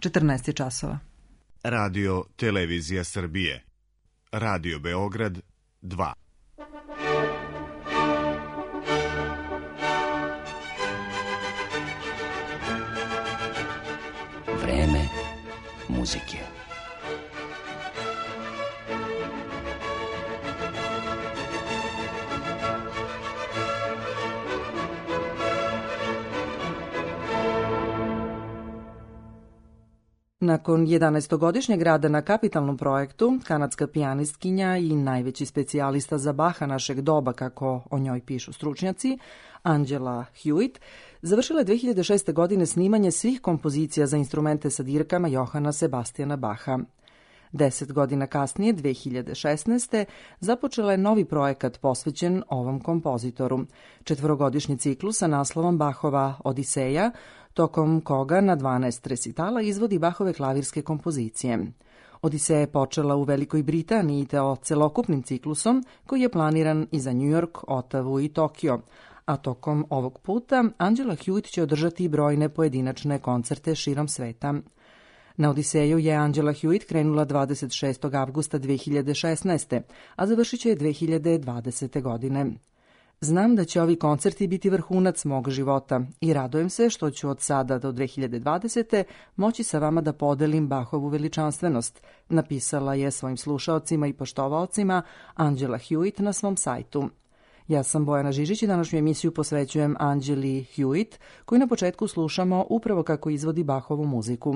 14 časova. Radio Televizija Srbije. Radio Beograd 2. Vreme muzike. Nakon 11-godišnjeg rada na kapitalnom projektu, kanadska pijanistkinja i najveći specijalista za Baha našeg doba, kako o njoj pišu stručnjaci, Angela Hewitt, završila je 2006. godine snimanje svih kompozicija za instrumente sa dirkama Johana Sebastiana Baha. 10 godina kasnije, 2016. započela je novi projekat posvećen ovom kompozitoru, 4-godišnji ciklus sa naslovom Bachova Odiseja, tokom koga na 12 resitala izvodi Bachove klavirske kompozicije. Odiseja je počela u Velikoj Britaniji te celokupnim ciklusom koji je planiran i za New York, Ottawu i Tokio, a tokom ovog puta Angela Hewitt će održati brojne pojedinačne koncerte širom sveta. Na Odiseju je Angela Hewitt krenula 26. avgusta 2016. a završit će je 2020. godine. Znam da će ovi koncerti biti vrhunac mog života i radujem se što ću od sada do 2020. moći sa vama da podelim Bachovu veličanstvenost, napisala je svojim slušaocima i poštovaocima Angela Hewitt na svom sajtu. Ja sam Bojana Žižić i današnju emisiju posvećujem Angeli Hewitt, koju na početku slušamo upravo kako izvodi Bachovu muziku.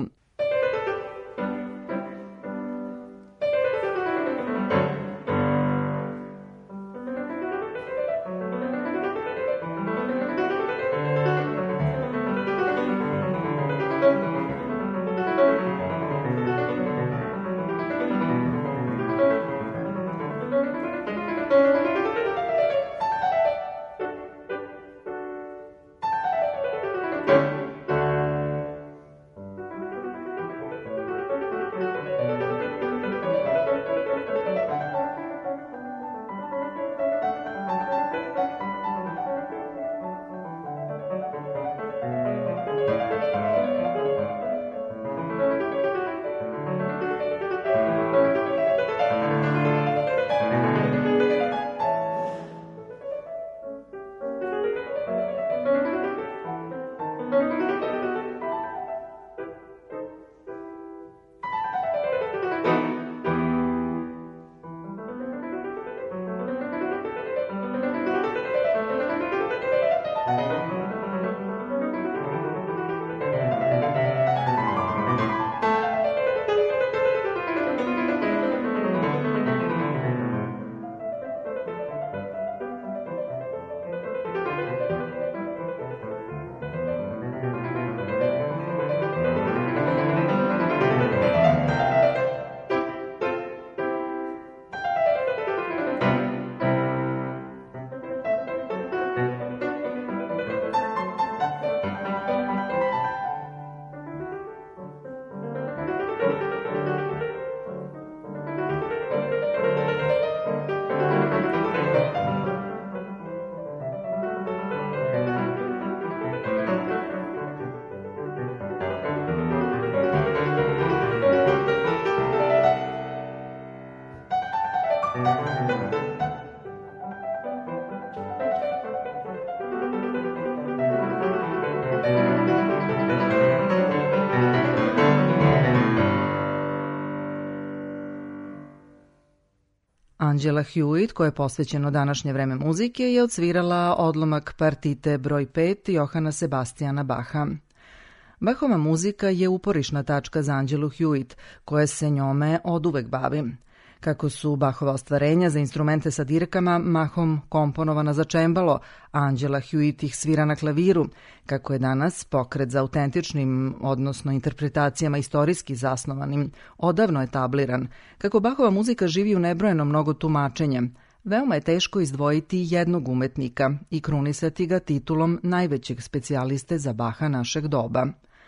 Angela Hewitt, koja je posvećeno današnje vreme muzike, je odsvirala odlomak partite broj 5 Johana Sebastiana Baha. Bachova muzika je uporišna tačka za Angelu Hewitt, koja se njome oduvek bavi. Kako su Bachova ostvarenja za instrumente sa dirkama mahom komponovana za čembalo, Angela Hewitt ih svira na klaviru, kako je danas pokret za autentičnim, odnosno interpretacijama istorijski zasnovanim, odavno etabliran, kako Bachova muzika živi u nebrojeno mnogo tumačenja, veoma je teško izdvojiti jednog umetnika i krunisati ga titulom najvećeg specijaliste za Baha našeg doba.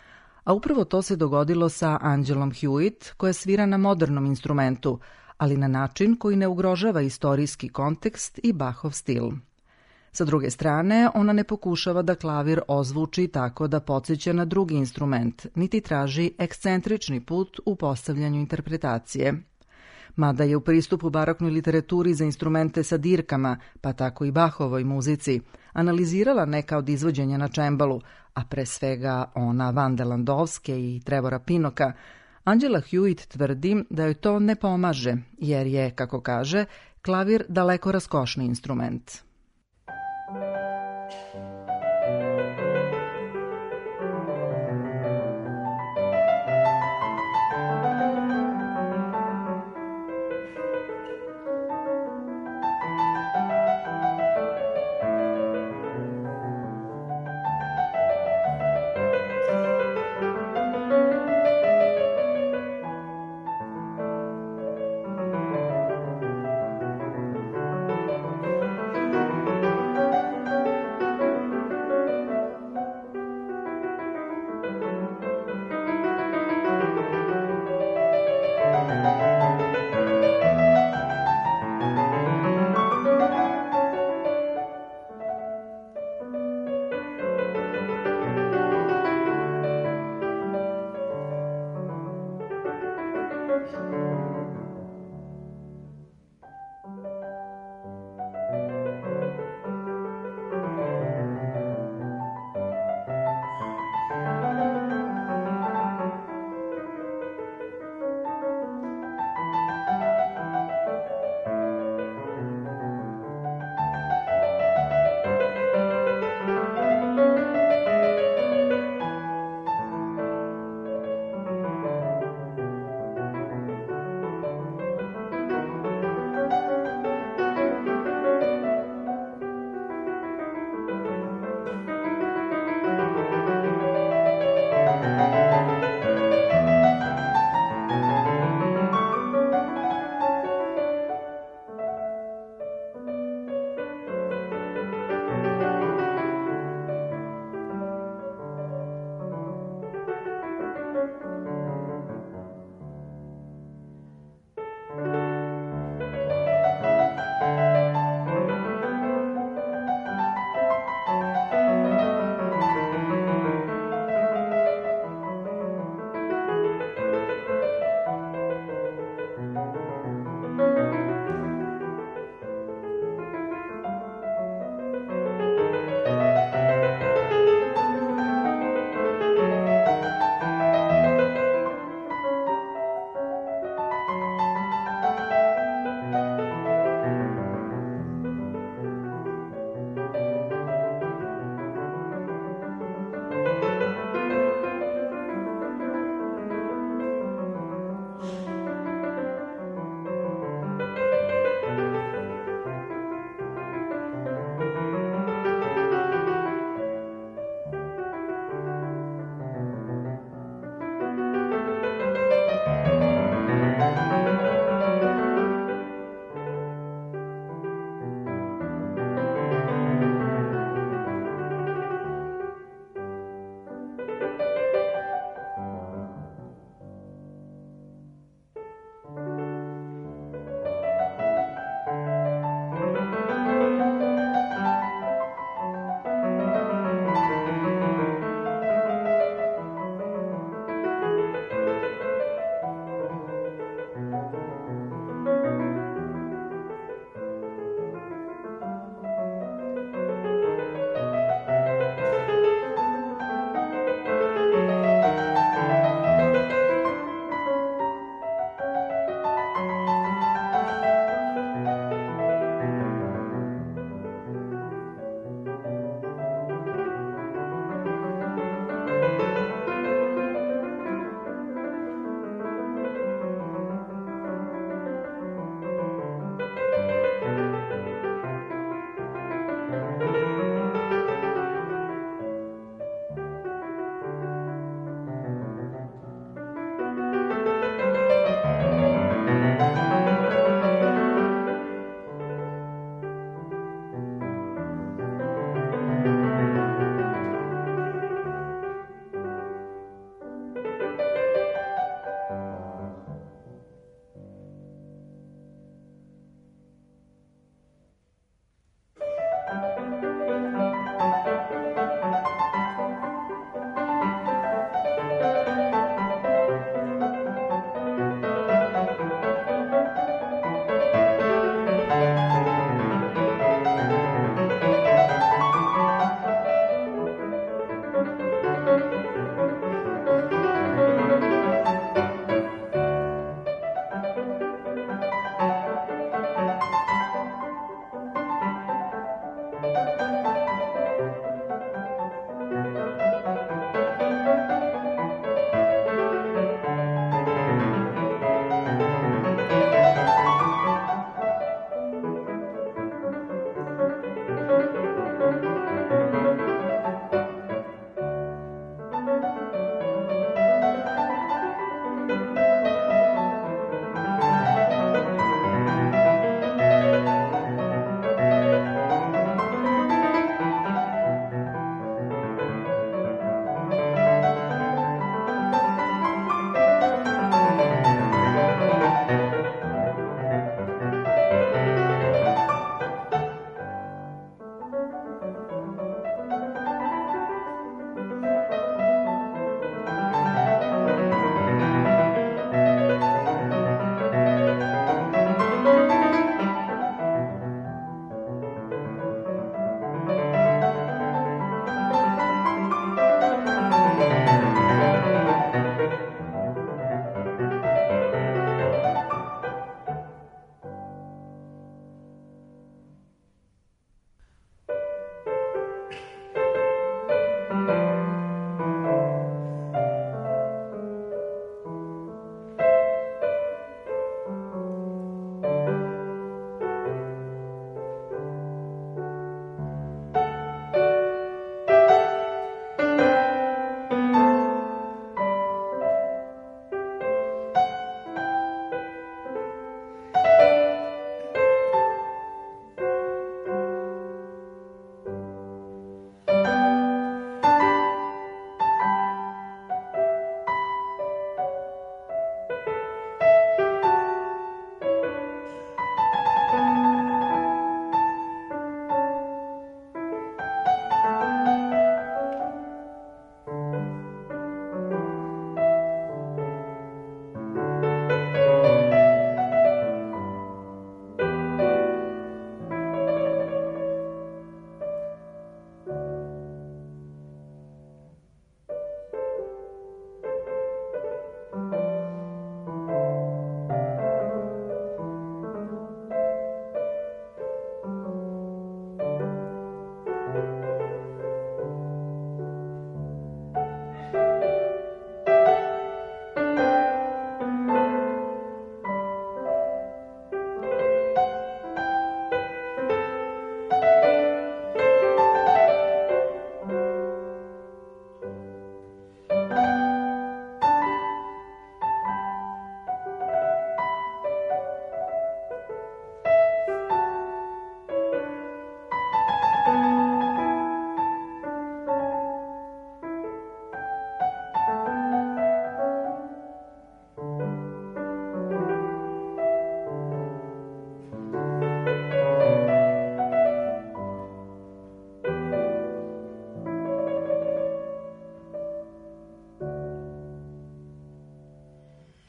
A upravo to se dogodilo sa Angelom Hewitt, koja svira na modernom instrumentu, ali na način koji ne ugrožava istorijski kontekst i Bachov stil. Sa druge strane, ona ne pokušava da klavir ozvuči tako da podsjeća na drugi instrument, niti traži ekscentrični put u postavljanju interpretacije. Mada je u pristupu baroknoj literaturi za instrumente sa dirkama, pa tako i Bachovoj muzici, analizirala neka od izvođenja na čembalu, a pre svega ona Vande Landowske i Trevora Pinoka, Angela Hewitt tvrdi da joj to ne pomaže, jer je, kako kaže, klavir daleko raskošniji instrument.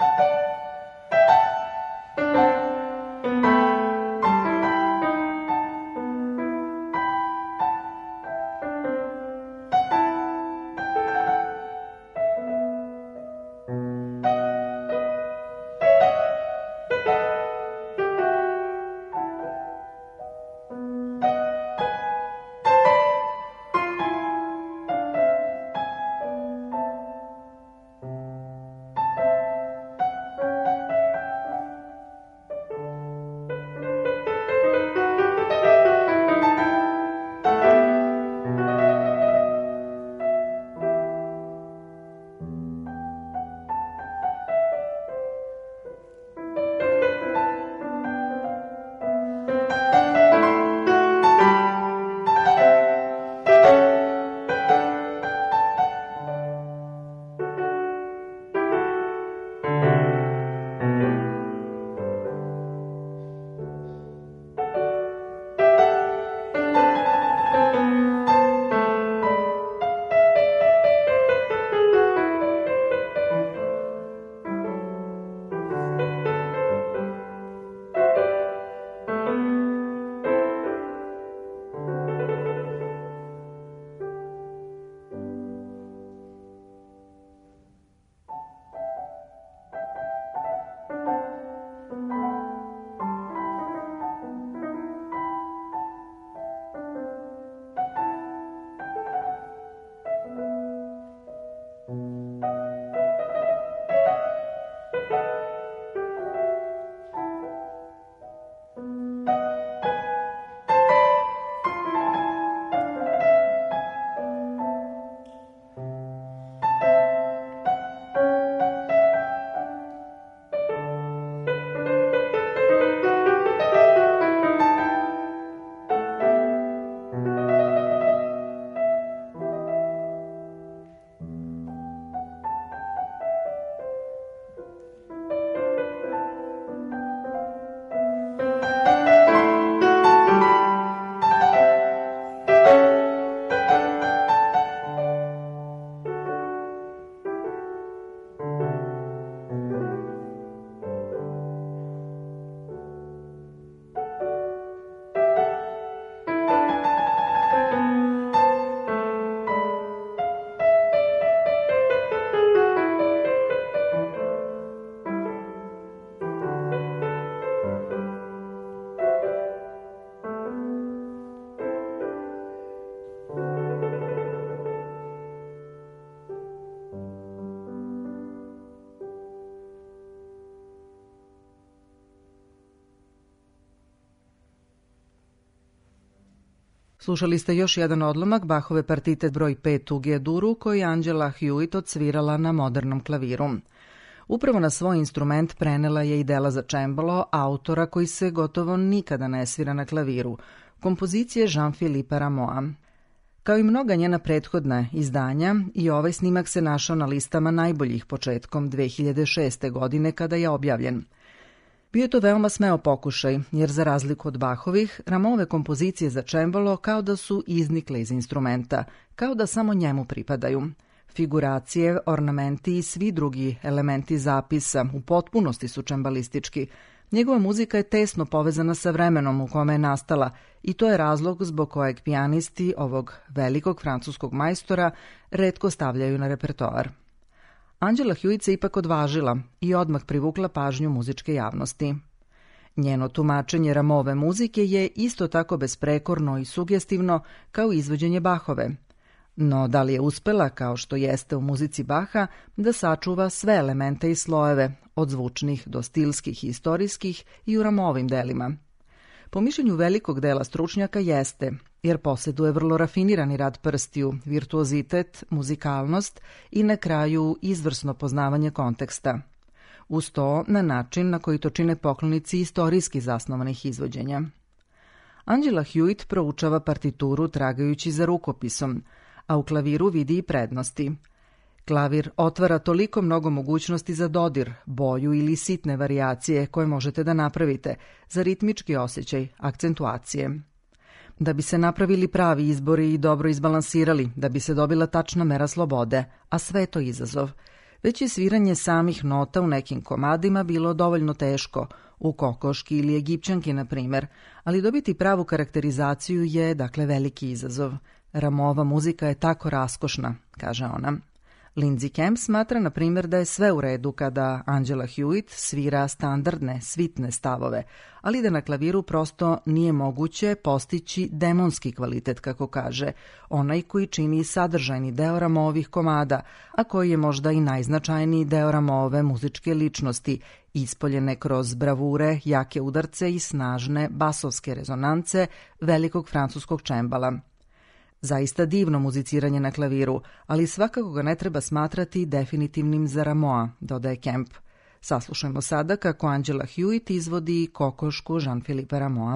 Slušali ste još jedan odlomak Bachove partite broj 5 u G-duru koji je Angela Hewitt odsvirala na modernom klaviru. Upravo na svoj instrument prenela je i dela za čembalo autora koji se gotovo nikada ne svira na klaviru, kompozicije Jean-Philippe Rameau. Kao i mnoga njena prethodna izdanja, i ovaj snimak se našao na listama najboljih početkom 2006. godine kada je objavljen. Bio je to veoma smeo pokušaj, jer za razliku od Bachovih, Rameauove kompozicije za čembalo kao da su iznikle iz instrumenta, kao da samo njemu pripadaju. Figuracije, ornamenti i svi drugi elementi zapisa u potpunosti su čembalistički. Njegova muzika je tesno povezana sa vremenom u kome je nastala i to je razlog zbog kojeg pijanisti ovog velikog francuskog majstora retko stavljaju na repertoar. Angela Hewitt se ipak odvažila i odmah privukla pažnju muzičke javnosti. Njeno tumačenje Rameauove muzike je isto tako besprekorno i sugestivno kao izvođenje Bachove. No da li je uspela, kao što jeste u muzici Bacha, da sačuva sve elemente i slojeve, od zvučnih do stilskih i istorijskih i u Rameauovim delima? Po mišljenju velikog dela stručnjaka jeste, jer posjeduje vrlo rafinirani rad prstiju, virtuozitet, muzikalnost i na kraju izvrsno poznavanje konteksta. Uz to na način na koji to čine poklonici istorijski zasnovanih izvođenja. Angela Hewitt proučava partituru tragajući za rukopisom, a u klaviru vidi i prednosti. Klavir otvara toliko mnogo mogućnosti za dodir, boju ili sitne varijacije koje možete da napravite, za ritmički osjećaj, akcentuacije. Da bi se napravili pravi izbori i dobro izbalansirali, da bi se dobila tačna mera slobode, a sve je to izazov. već je sviranje samih nota u nekim komadima bilo dovoljno teško, u Kokoški ili Egipćanki, na primer, ali dobiti pravu karakterizaciju je, dakle, veliki izazov. Rameauova muzika je tako raskošna, kaže ona. Lindsay Kemp smatra, na primjer, da je sve u redu kada Angela Hewitt svira standardne, svitne stavove, ali da na klaviru prosto nije moguće postići demonski kvalitet, kako kaže, onaj koji čini sadržajni deo Rameauovih komada, a koji je možda i najznačajniji deo Rameauove muzičke ličnosti, ispoljene kroz bravure, jake udarce i snažne basovske rezonance velikog francuskog čembala. Zaista divno muziciranje na klaviru, ali svakako ga ne treba smatrati definitivnim za Rameau, dodaje Kemp. Saslušajmo sada kako Angela Hewitt izvodi Kokošku Jean-Philippe Rameau.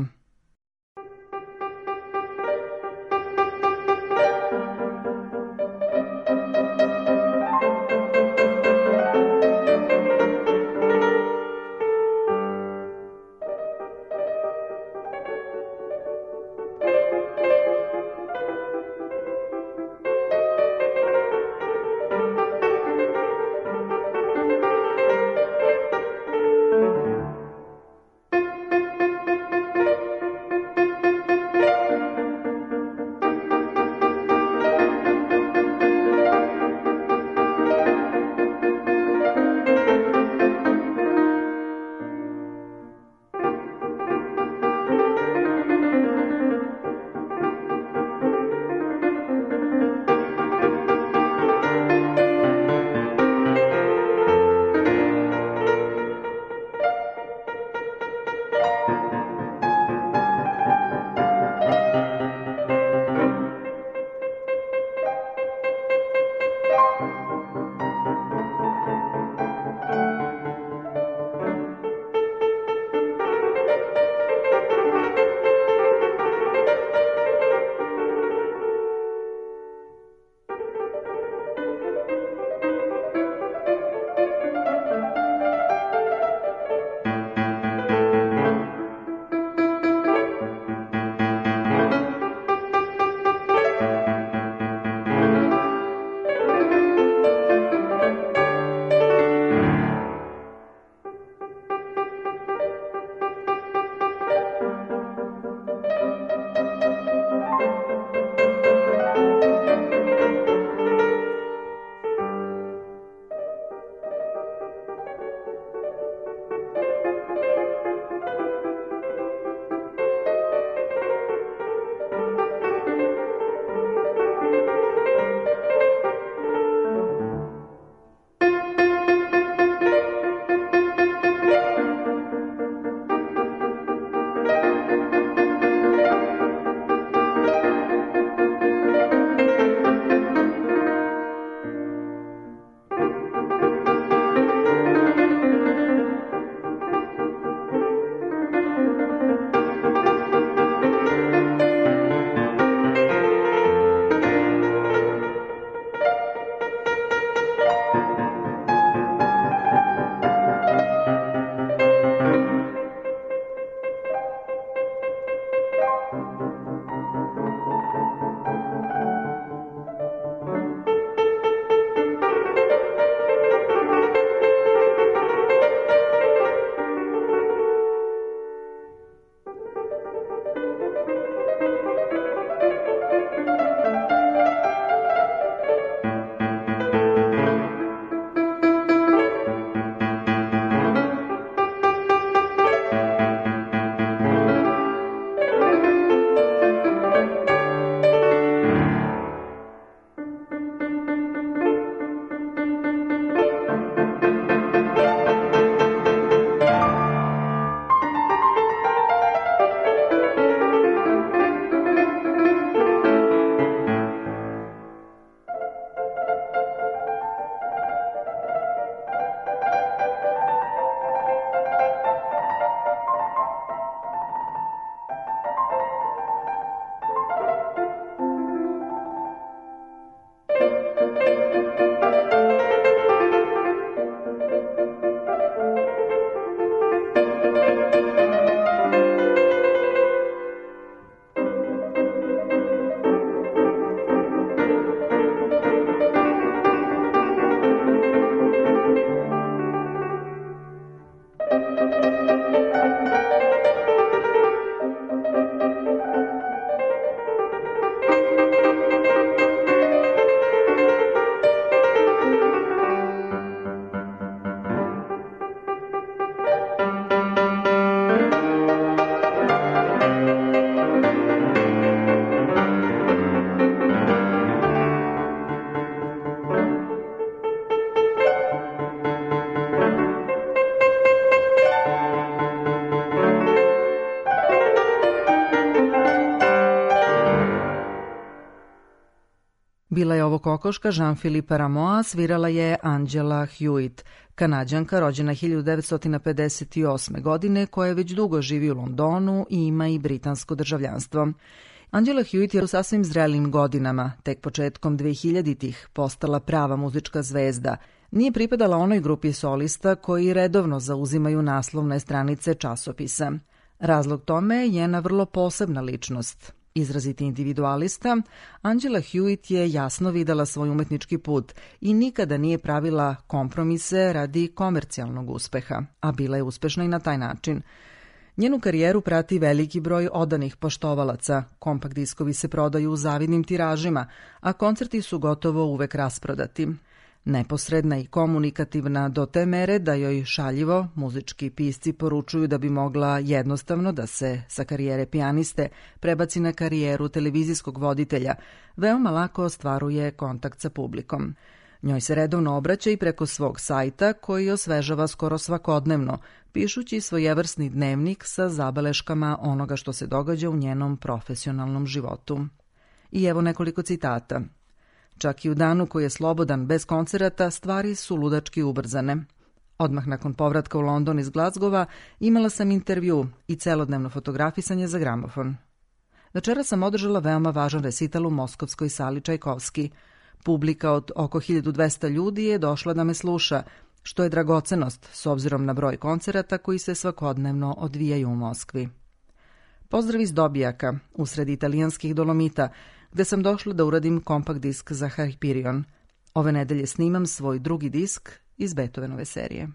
Bila je ovo kokoška Jean-Philippe Rameau, svirala je Angela Hewitt, Kanađanka rođena 1958. godine koja već dugo živi u Londonu i ima i britansko državljanstvo. Angela Hewitt je u sasvim zrelim godinama, tek početkom 2000-ih, postala prava muzička zvezda. Nije pripadala onoj grupi solista koji redovno zauzimaju naslovne stranice časopisa. Razlog tome je njena vrlo posebna ličnost. Izraziti individualista, Angela Hewitt je jasno videla svoj umetnički put i nikada nije pravila kompromise radi komercijalnog uspeha, a bila je uspešna i na taj način. Njenu karijeru prati veliki broj odanih poštovalaca, kompakt diskovi se prodaju u zavidnim tiražima, a koncerti su gotovo uvek rasprodati. Neposredna i komunikativna do te mere da joj šaljivo muzički pisci poručuju da bi mogla jednostavno da se sa karijere pijaniste prebaci na karijeru televizijskog voditelja, veoma lako ostvaruje kontakt sa publikom. Njoj se redovno obraća i preko svog sajta koji osvežava skoro svakodnevno, pišući svojevrsni dnevnik sa zabeleškama onoga što se događa u njenom profesionalnom životu. I evo nekoliko citata. Čak i u danu koji je slobodan bez koncerata, stvari su ludački ubrzane. Odmah nakon povratka u London iz Glazgova imala sam intervju i celodnevno fotografisanje za gramofon. Večera sam održala veoma važan resital u moskovskoj sali Čajkovski. Publika od oko 1200 ljudi je došla da me sluša, što je dragocenost s obzirom na broj koncerata koji se svakodnevno odvijaju u Moskvi. Pozdrav iz Dobijaka, usred italijanskih Dolomita, gde sam došla da uradim kompakt disk za Hyperion. Ove nedelje snimam svoj drugi disk iz Beethovenove serije.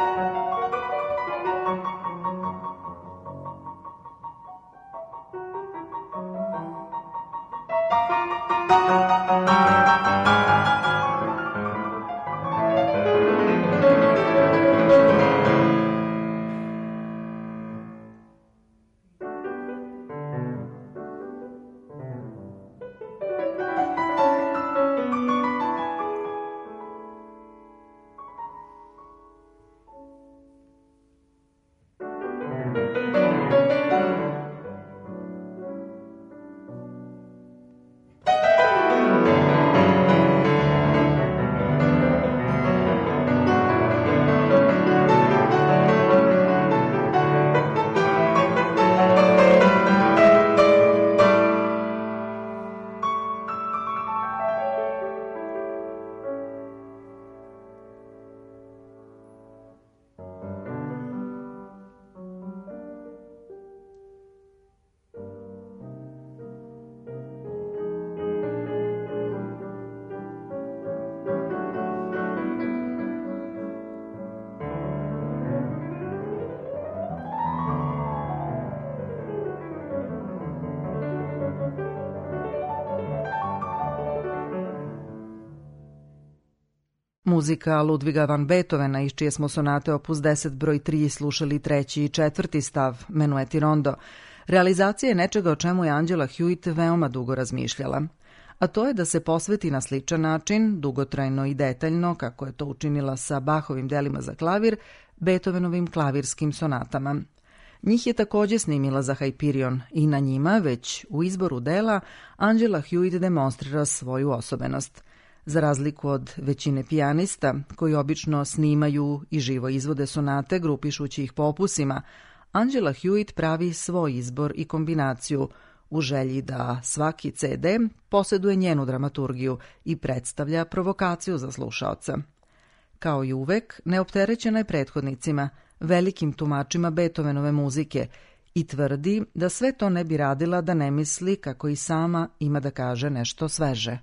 Muzika Ludviga van Beethovena, iz čije smo sonate opus 10 broj 3 slušali 3. i 4. stav, Menuet i rondo, realizacija je nečega o čemu je Angela Hewitt veoma dugo razmišljala. A to je da se posveti na sličan način, dugotrajno i detaljno, kako je to učinila sa Bachovim delima za klavir, Beethovenovim klavirskim sonatama. Njih je također snimila za Hyperion i na njima, već u izboru dela, Angela Hewitt demonstrira svoju osobenost. Za razliku od većine pijanista, koji obično snimaju i živo izvode sonate grupišući ih po opusima, Angela Hewitt pravi svoj izbor i kombinaciju u želji da svaki CD posjeduje njenu dramaturgiju i predstavlja provokaciju za slušaoca. Kao i uvek, neopterećena je prethodnicima, velikim tumačima Beethovenove muzike i tvrdi da sve to ne bi radila da ne misli kako i sama ima da kaže nešto sveže.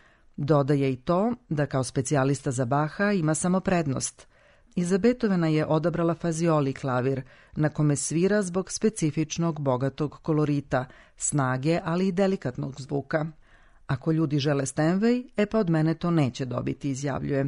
Dodaje i to da kao specijalista za Bacha ima samo prednost. Iza Beethovena je odabrala fazioli klavir, na kome svira zbog specifičnog bogatog kolorita, snage, ali i delikatnog zvuka. Ako ljudi žele Steinway, pa od mene to neće dobiti, izjavljuje.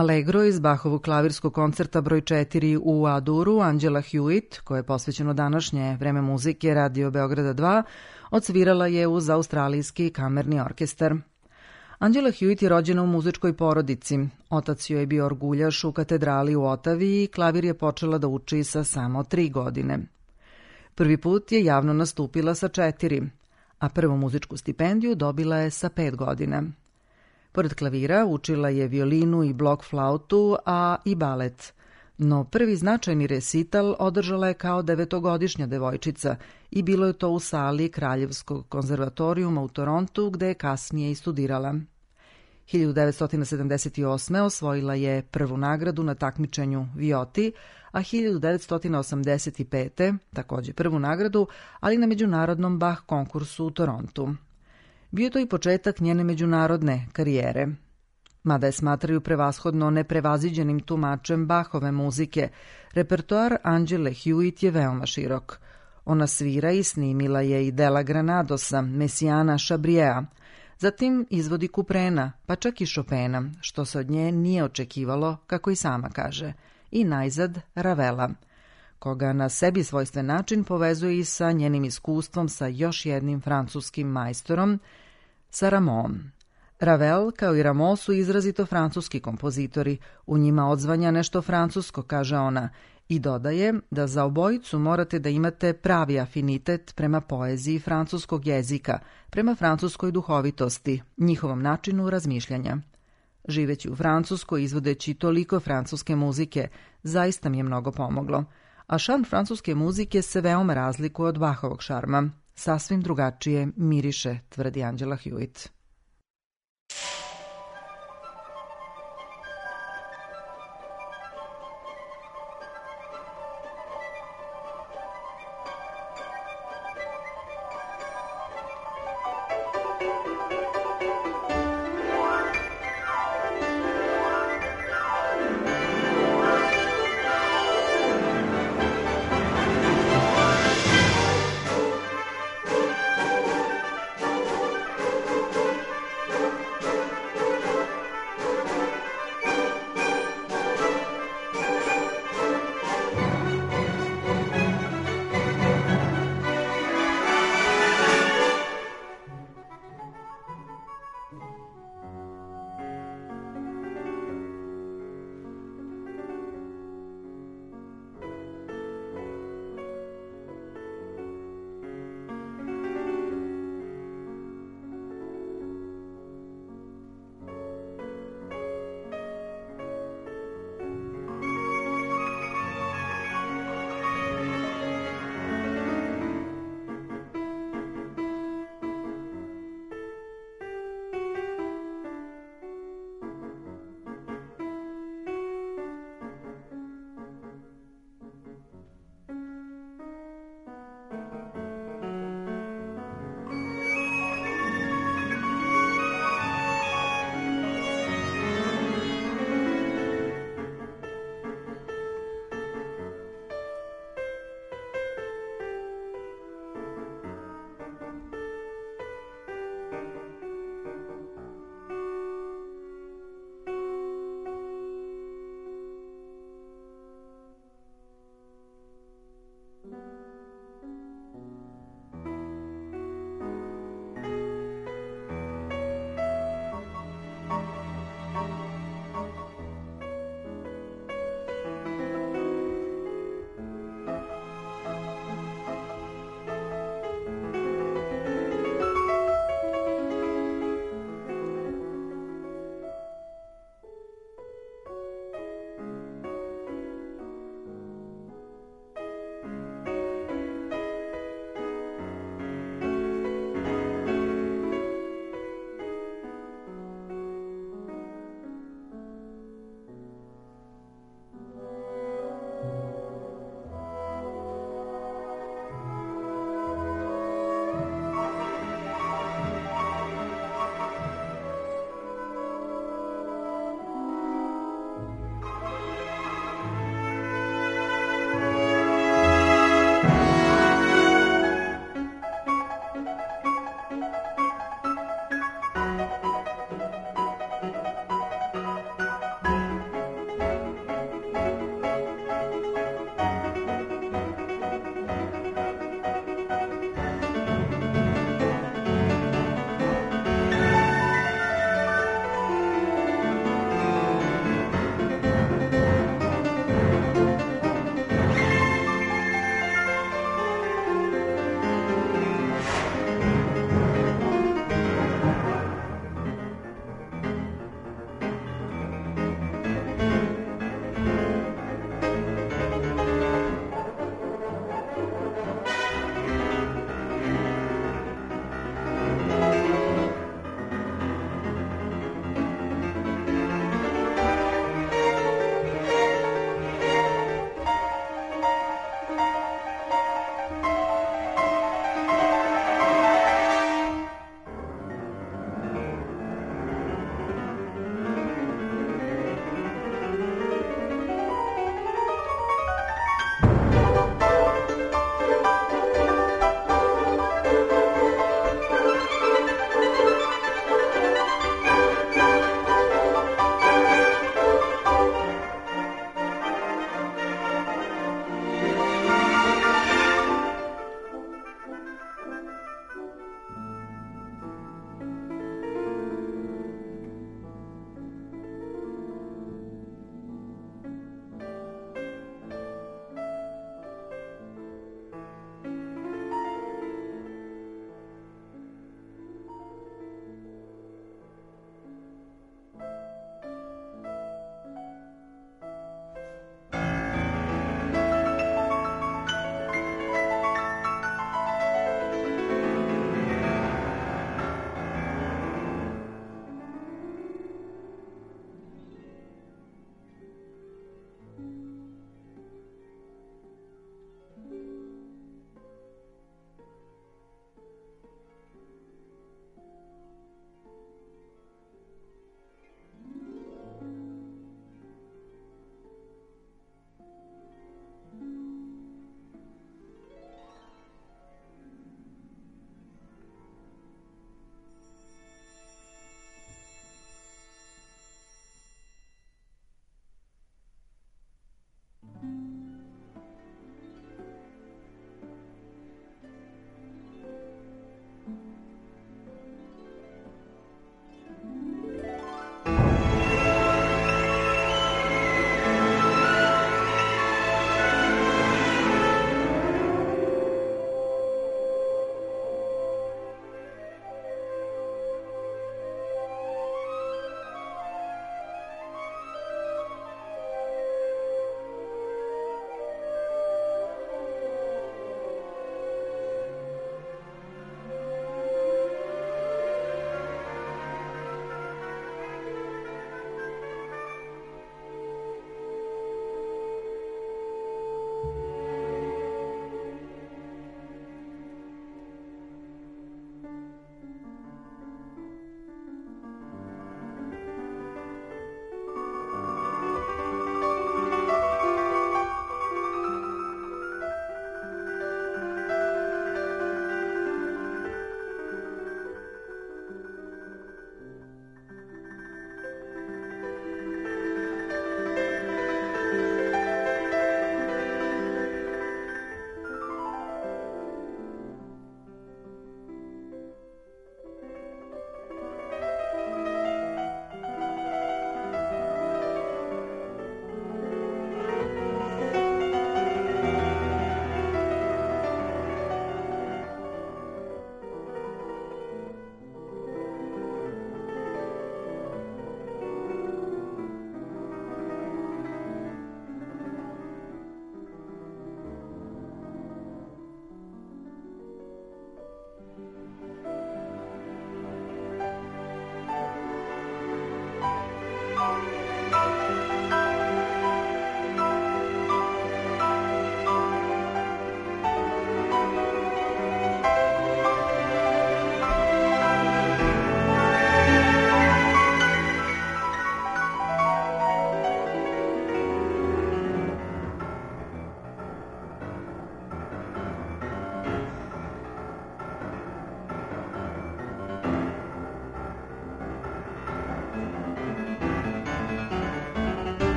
Allegro iz Bachovog klavirskog koncerta broj 4 u A-duru Angela Hewitt, koje je posvećeno današnje vreme muzike Radio Beograda 2, odsvirala je uz australijski kamerni orkestar. Angela Hewitt je rođena u muzičkoj porodici. Otac joj je bio orguljaš u katedrali u Otavi i klavir je počela da uči sa samo 3 godine. Prvi put je javno nastupila sa 4, a prvu muzičku stipendiju dobila je sa 5 godina. Pored klavira učila je violinu i blok flautu, a i balet. No prvi značajni resital održala je kao 9-godišnja devojčica i bilo je to u sali Kraljevskog konzervatorijuma u Torontu, gde je kasnije i studirala. 1978. osvojila je prvu nagradu na takmičenju Vioti, a 1985. takođe prvu nagradu, ali na međunarodnom Bach konkursu u Torontu. Bio je to i početak njene međunarodne karijere. Mada je smatraju prevashodno neprevaziđenim tumačem Bachove muzike, repertoar Angele Hewitt je veoma širok. Ona svira i snimila je i dela Granadosa, Messiana Chabriera, zatim izvodi Kuprena, pa čak i Chopina, što se od nje nije očekivalo, kako i sama kaže, i najzad Ravela, koga na sebi svojstven način povezuje i sa njenim iskustvom sa još jednim francuskim majstorom, sa Rameauom. Ravel, kao i Rameau, su izrazito francuski kompozitori, u njima odzvanja nešto francusko, kaže ona, i dodaje da za obojicu morate da imate pravi afinitet prema poeziji francuskog jezika, prema francuskoj duhovitosti, njihovom načinu razmišljanja. Živeći u Francuskoj, izvodeći toliko francuske muzike, zaista mi je mnogo pomoglo, a šarm francuske muzike se veoma razlikuje od Bachovog šarma. Sasvim drugačije miriše, tvrdi Angela Hewitt.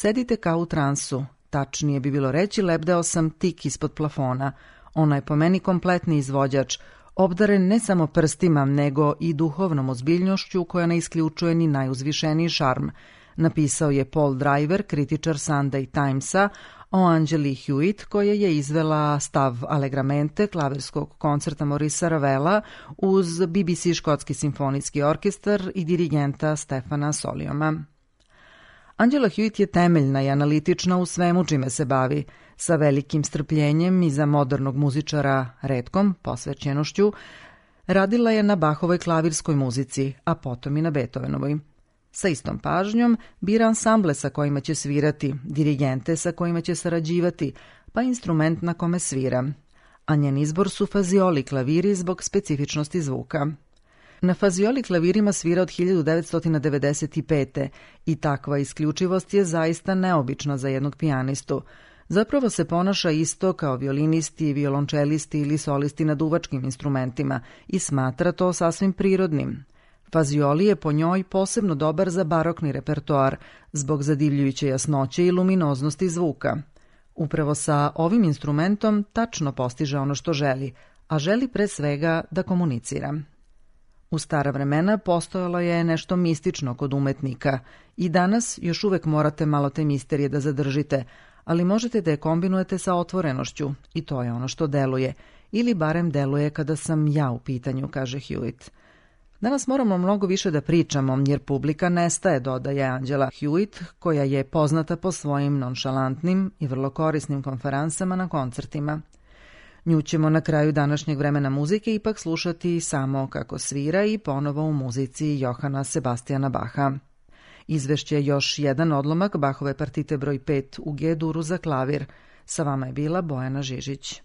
Sedite kao u transu, tačnije bi bilo reći lebdeo sam tik ispod plafona. Ona je po meni kompletni izvođač, obdaren ne samo prstima, nego i duhovnom ozbiljnošću koja ne isključuje ni najuzvišeniji šarm. Napisao je Paul Driver, kritičar Sunday Timesa, o Angeli Hewitt, koja je izvela stav Allegramente klavirskog koncerta Maurice Ravela uz BBC škotski simfonijski orkestar i dirigenta Stefana Solioma. Angela Hewitt je temeljna i analitična u svemu čime se bavi, sa velikim strpljenjem i za modernog muzičara retkom posvećenošću. Radila je na Bachovoj klavirskoj muzici, a potom i na Beethovenovoj. Sa istom pažnjom bira ansamble sa kojima će svirati, dirigente sa kojima će sarađivati, pa instrument na kome svira. A njen izbor su fazioli klaviri zbog specifičnosti zvuka. Na fazioli klavirima svira od 1995. i takva isključivost je zaista neobična za jednog pijanistu. Zapravo se ponaša isto kao violinisti, violončelisti ili solisti na duvačkim instrumentima i smatra to sasvim prirodnim. Fazioli je po njoj posebno dobar za barokni repertoar, zbog zadivljujuće jasnoće i luminoznosti zvuka. Upravo sa ovim instrumentom tačno postiže ono što želi, a želi pre svega da komunicira. U stara vremena postojalo je nešto mistično kod umetnika i danas još uvek morate malo te misterije da zadržite, ali možete da je kombinujete sa otvorenošću i to je ono što deluje, ili barem deluje kada sam ja u pitanju, kaže Hewitt. Danas moramo mnogo više da pričamo, jer publika nestaje, dodaje Angela Hewitt, koja je poznata po svojim nonšalantnim i vrlo korisnim konferansama na koncertima. Nju ćemo na kraju današnjeg vremena muzike ipak slušati samo kako svira i ponovo u muzici Johana Sebastiana Bacha. Izvešće još jedan odlomak Bachove partite broj 5 u G-duru za klavir. Sa vama je bila Bojana Žižić.